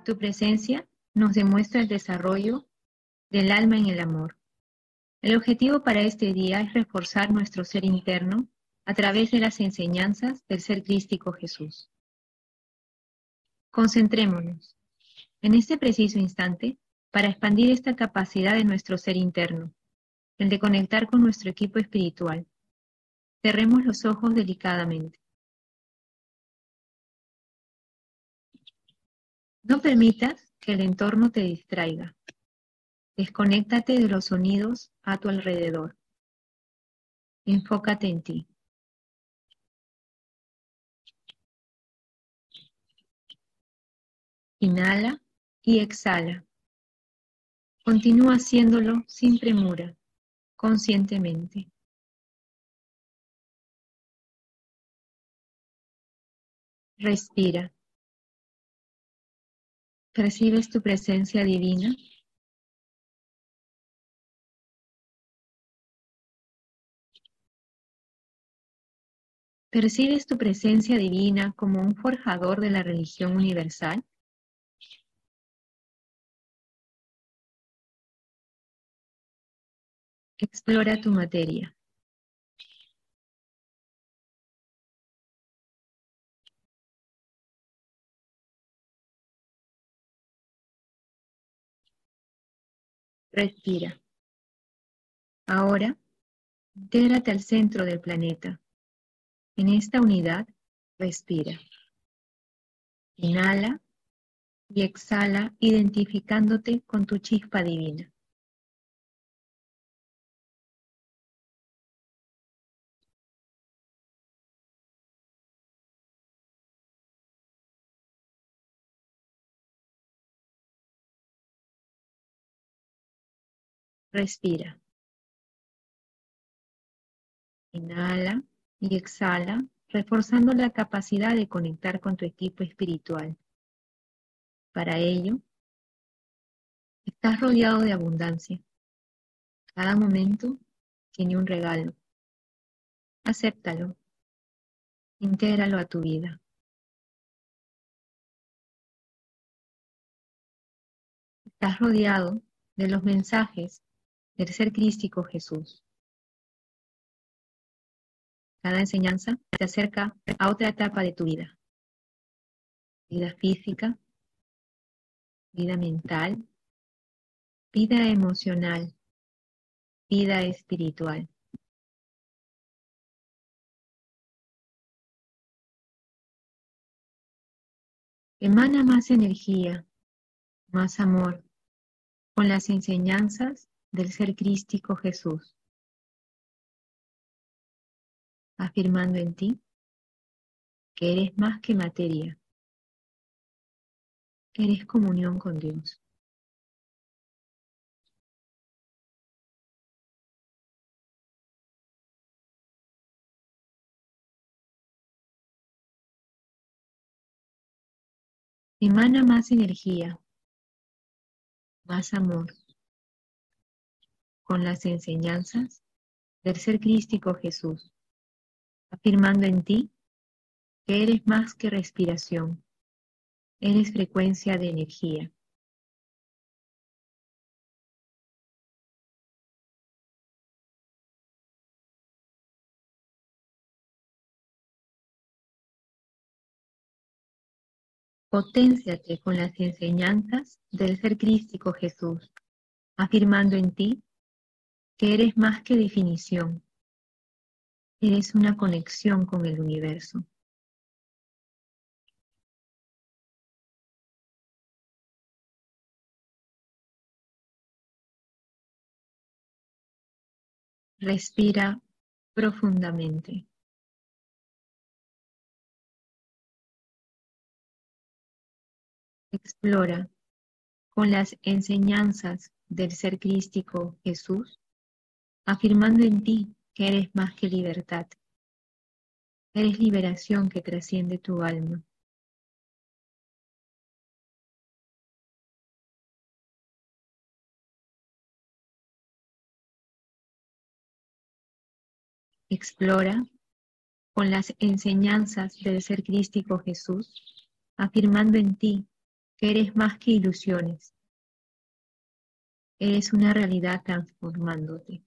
Tu presencia nos demuestra el desarrollo del alma en el amor. El objetivo para este día es reforzar nuestro ser interno a través de las enseñanzas del ser crístico Jesús. Concentrémonos en este preciso instante para expandir esta capacidad de nuestro ser interno, el de conectar con nuestro equipo espiritual. Cerremos los ojos delicadamente. No permitas que el entorno te distraiga. Desconéctate de los sonidos a tu alrededor. Enfócate en ti. Inhala y exhala. Continúa haciéndolo sin premura, conscientemente. Respira. ¿Percibes tu presencia divina? ¿Percibes tu presencia divina como un forjador de la religión universal? Explora tu materia. Respira. Ahora, intégrate al centro del planeta. En esta unidad, respira. Inhala y exhala identificándote con tu chispa divina. Respira. Inhala y exhala, reforzando la capacidad de conectar con tu equipo espiritual. Para ello, estás rodeado de abundancia. Cada momento tiene un regalo. Acéptalo. Intégralo a tu vida. Estás rodeado de los mensajes del ser crístico Jesús. Cada enseñanza te acerca a otra etapa de tu vida. Vida física, vida mental, vida emocional, vida espiritual. Emana más energía, más amor, con las enseñanzas del ser crístico Jesús, afirmando en ti que eres más que materia, eres comunión con Dios. Emana más energía, más amor, con las enseñanzas del ser crístico Jesús, afirmando en ti que eres más que respiración, eres frecuencia de energía. Poténciate con las enseñanzas del ser crístico Jesús, afirmando en ti que eres más que definición, eres una conexión con el universo. Respira profundamente. Explora con las enseñanzas del ser crístico Jesús, afirmando en ti que eres más que libertad, eres liberación que trasciende tu alma. Explora con las enseñanzas del ser crístico Jesús, afirmando en ti que eres más que ilusiones. Eres una realidad transformándote.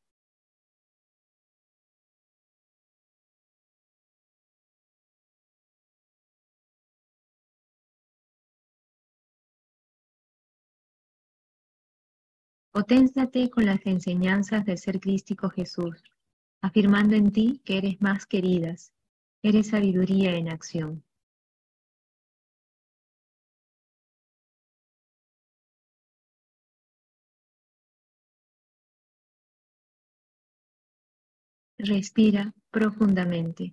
Poténciate con las enseñanzas del ser crístico Jesús, afirmando en ti que eres más queridas, eres sabiduría en acción. Respira profundamente.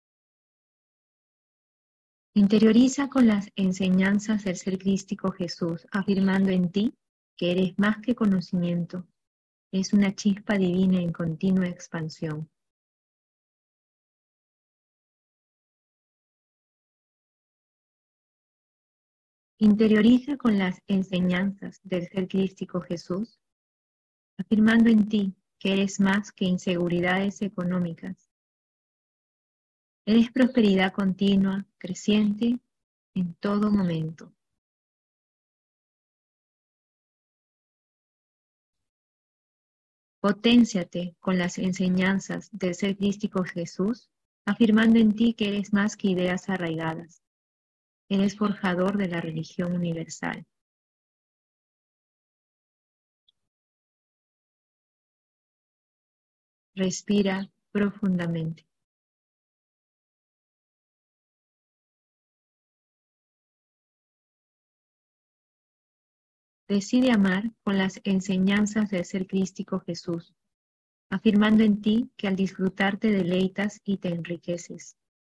Interioriza con las enseñanzas del ser crístico Jesús, afirmando en ti que eres más que conocimiento, es una chispa divina en continua expansión. Interioriza con las enseñanzas del ser crístico Jesús, afirmando en ti que eres más que inseguridades económicas. Eres prosperidad continua, creciente, en todo momento. Poténciate con las enseñanzas del ser crístico Jesús, afirmando en ti que eres más que ideas arraigadas. Eres forjador de la religión universal. Respira profundamente. Decide amar con las enseñanzas del ser crístico Jesús, afirmando en ti que al disfrutar te deleitas y te enriqueces.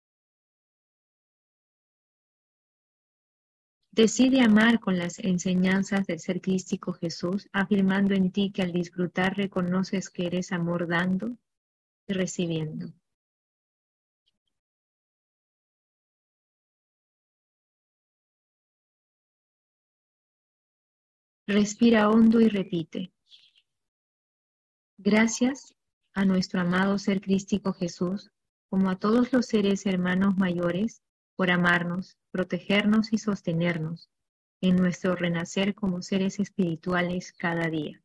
Decide amar con las enseñanzas del ser crístico Jesús, afirmando en ti que al disfrutar reconoces que eres amor dando y recibiendo. Respira hondo y repite. Gracias a nuestro amado ser crístico Jesús, como a todos los seres hermanos mayores, por amarnos, protegernos y sostenernos en nuestro renacer como seres espirituales cada día.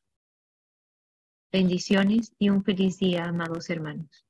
Bendiciones y un feliz día, amados hermanos.